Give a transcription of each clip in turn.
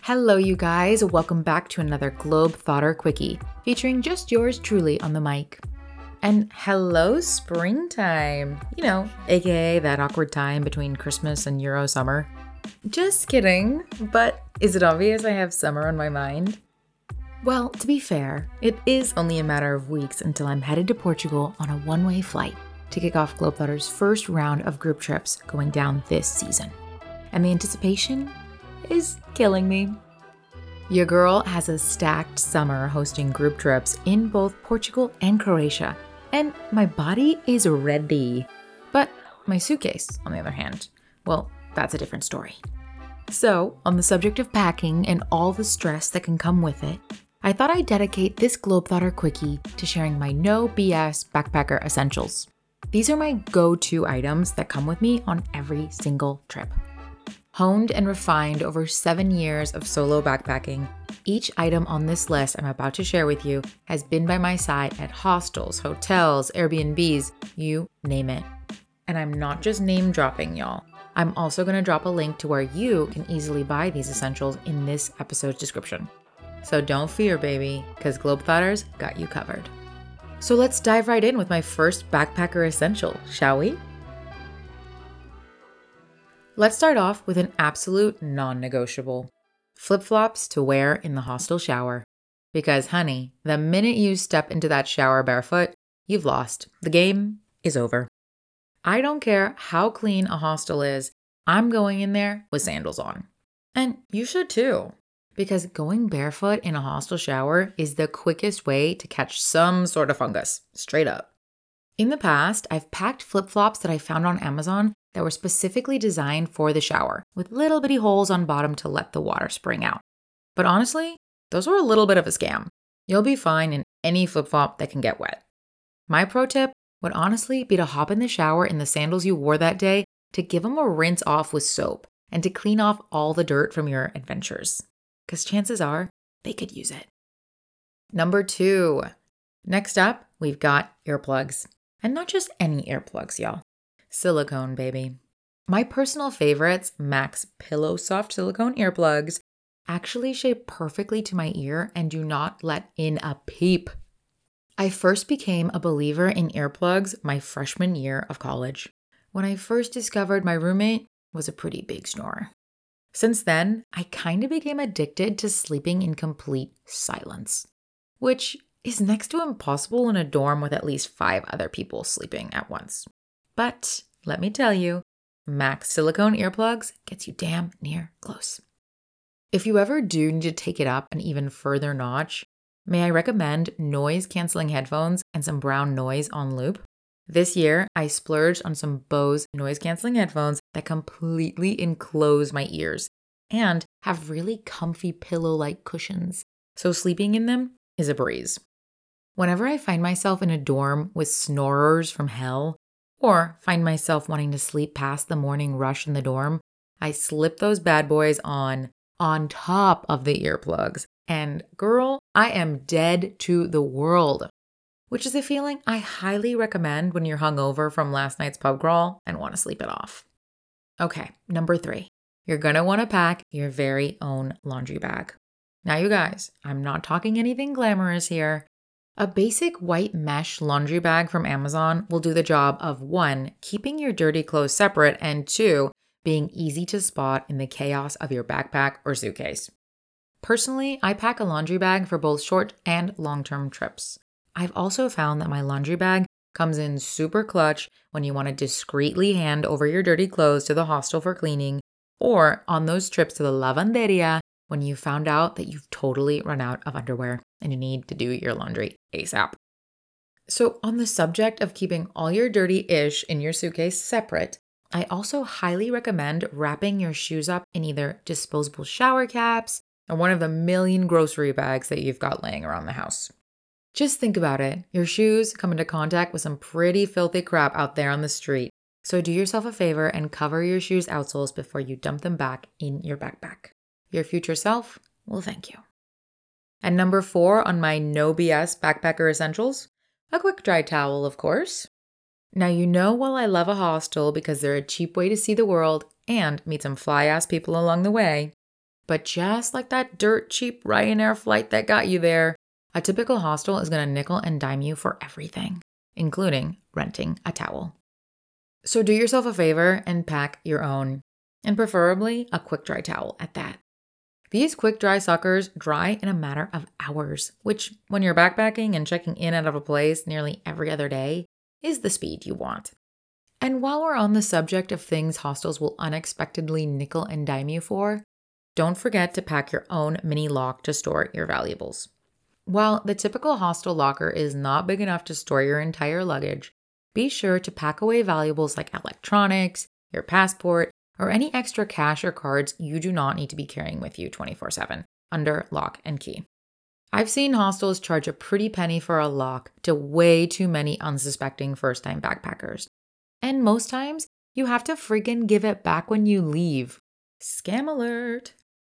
Hello, you guys. Welcome back to another Globetrotter Quickie, featuring just yours truly on the mic. And hello, springtime. AKA that awkward time between Christmas and Euro summer. Just kidding, but is it obvious I have summer on my mind? Well, to be fair, it is only a matter of weeks until I'm headed to Portugal on a one-way flight to kick off Globetrotter's first round of group trips going down this season. And the anticipation is killing me. Your girl has a stacked summer hosting group trips in both Portugal and Croatia, and my body is ready. But my suitcase, on the other hand, well, that's a different story. So, on the subject of packing and all the stress that can come with it, I thought I'd dedicate this Globetrotter Quickie to sharing my no BS backpacker essentials. These are my go-to items that come with me on every single trip. Honed and refined over 7 years of solo backpacking, each item on this list I'm about to share with you has been by my side at hostels, hotels, Airbnbs, you name it. And I'm not just name dropping, y'all. I'm also going to drop a link to where you can easily buy these essentials in this episode's description. So don't fear, baby, because Globetrotters got you covered. So let's dive right in with my first backpacker essential, shall we? Let's start off with an absolute non-negotiable. Flip-flops to wear in the hostel shower. Because honey, the minute you step into that shower barefoot, you've lost. The game is over. I don't care how clean a hostel is, I'm going in there with sandals on. And you should too. Because going barefoot in a hostel shower is the quickest way to catch some sort of fungus, straight up. In the past, I've packed flip-flops that I found on Amazon that were specifically designed for the shower, with little bitty holes on bottom to let the water spring out. But honestly, those were a little bit of a scam. You'll be fine in any flip-flop that can get wet. My pro tip would honestly be to hop in the shower in the sandals you wore that day to give them a rinse off with soap and to clean off all the dirt from your adventures. Because chances are, they could use it. Number 2. Next up, we've got earplugs. And not just any earplugs, y'all. Silicone, baby. My personal favorites, Max Pillow Soft silicone earplugs, actually shape perfectly to my ear and do not let in a peep. I first became a believer in earplugs my freshman year of college, when I first discovered my roommate was a pretty big snorer. Since then, I kind of became addicted to sleeping in complete silence, which is next to impossible in a dorm with at least 5 other people sleeping at once. But let me tell you, Max silicone earplugs gets you damn near close. If you ever do need to take it up an even further notch, may I recommend noise-canceling headphones and some brown noise on loop? This year, I splurged on some Bose noise-canceling headphones that completely enclose my ears and have really comfy pillow-like cushions, so sleeping in them is a breeze. Whenever I find myself in a dorm with snorers from hell, or find myself wanting to sleep past the morning rush in the dorm, I slip those bad boys on top of the earplugs. And girl, I am dead to the world. Which is a feeling I highly recommend when you're hungover from last night's pub crawl and want to sleep it off. Okay, number 3. You're going to want to pack your very own laundry bag. Now you guys, I'm not talking anything glamorous here. A basic white mesh laundry bag from Amazon will do the job of 1, keeping your dirty clothes separate, and 2, being easy to spot in the chaos of your backpack or suitcase. Personally, I pack a laundry bag for both short and long-term trips. I've also found that my laundry bag comes in super clutch when you want to discreetly hand over your dirty clothes to the hostel for cleaning, or on those trips to the lavanderia when you found out that you've totally run out of underwear and you need to do your laundry ASAP. So on the subject of keeping all your dirty-ish in your suitcase separate, I also highly recommend wrapping your shoes up in either disposable shower caps or one of the million grocery bags that you've got laying around the house. Just think about it. Your shoes come into contact with some pretty filthy crap out there on the street. So do yourself a favor and cover your shoes' outsoles before you dump them back in your backpack. Your future self will thank you. And number 4 on my no BS backpacker essentials, a quick dry towel, of course. Now, you know, while I love a hostel because they're a cheap way to see the world and meet some fly-ass people along the way, But just like that dirt cheap Ryanair flight that got you there, a typical hostel is going to nickel and dime you for everything, including renting a towel. So do yourself a favor and pack your own, and preferably a quick dry towel at that. These quick dry suckers dry in a matter of hours, which, when you're backpacking and checking in out of a place nearly every other day, is the speed you want. And while we're on the subject of things hostels will unexpectedly nickel and dime you for, don't forget to pack your own mini lock to store your valuables. While the typical hostel locker is not big enough to store your entire luggage, be sure to pack away valuables like electronics, your passport, or any extra cash or cards you do not need to be carrying with you 24/7 under lock and key. I've seen hostels charge a pretty penny for a lock to way too many unsuspecting first-time backpackers. And most times, you have to friggin' give it back when you leave. Scam alert!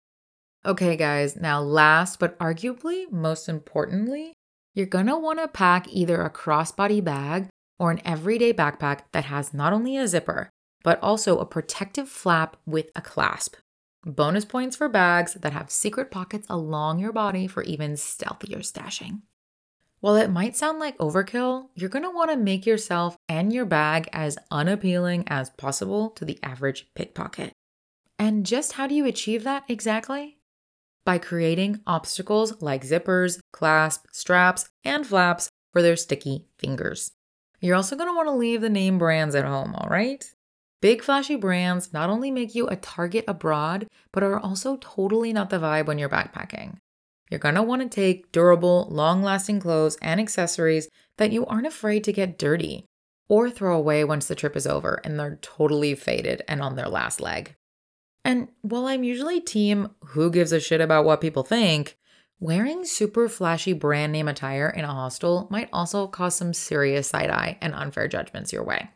Okay guys, now last but arguably most importantly, you're gonna wanna pack either a crossbody bag or an everyday backpack that has not only a zipper, but also a protective flap with a clasp. Bonus points for bags that have secret pockets along your body for even stealthier stashing. While it might sound like overkill, you're going to want to make yourself and your bag as unappealing as possible to the average pickpocket. And just how do you achieve that exactly? By creating obstacles like zippers, clasps, straps, and flaps for their sticky fingers. You're also going to want to leave the name brands at home, all right? Big flashy brands not only make you a target abroad, but are also totally not the vibe when you're backpacking. You're going to want to take durable, long-lasting clothes and accessories that you aren't afraid to get dirty or throw away once the trip is over and they're totally faded and on their last leg. And while I'm usually team who gives a shit about what people think, wearing super flashy brand name attire in a hostel might also cause some serious side-eye and unfair judgments your way.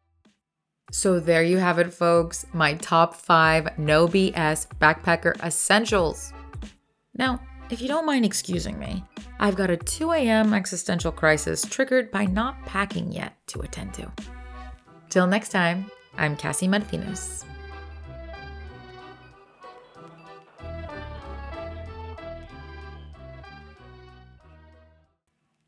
So there you have it, folks, my top 5 no BS backpacker essentials. Now, if you don't mind excusing me, I've got a 2 a.m. existential crisis triggered by not packing yet to attend to. Till next time, I'm Cassie Martinez.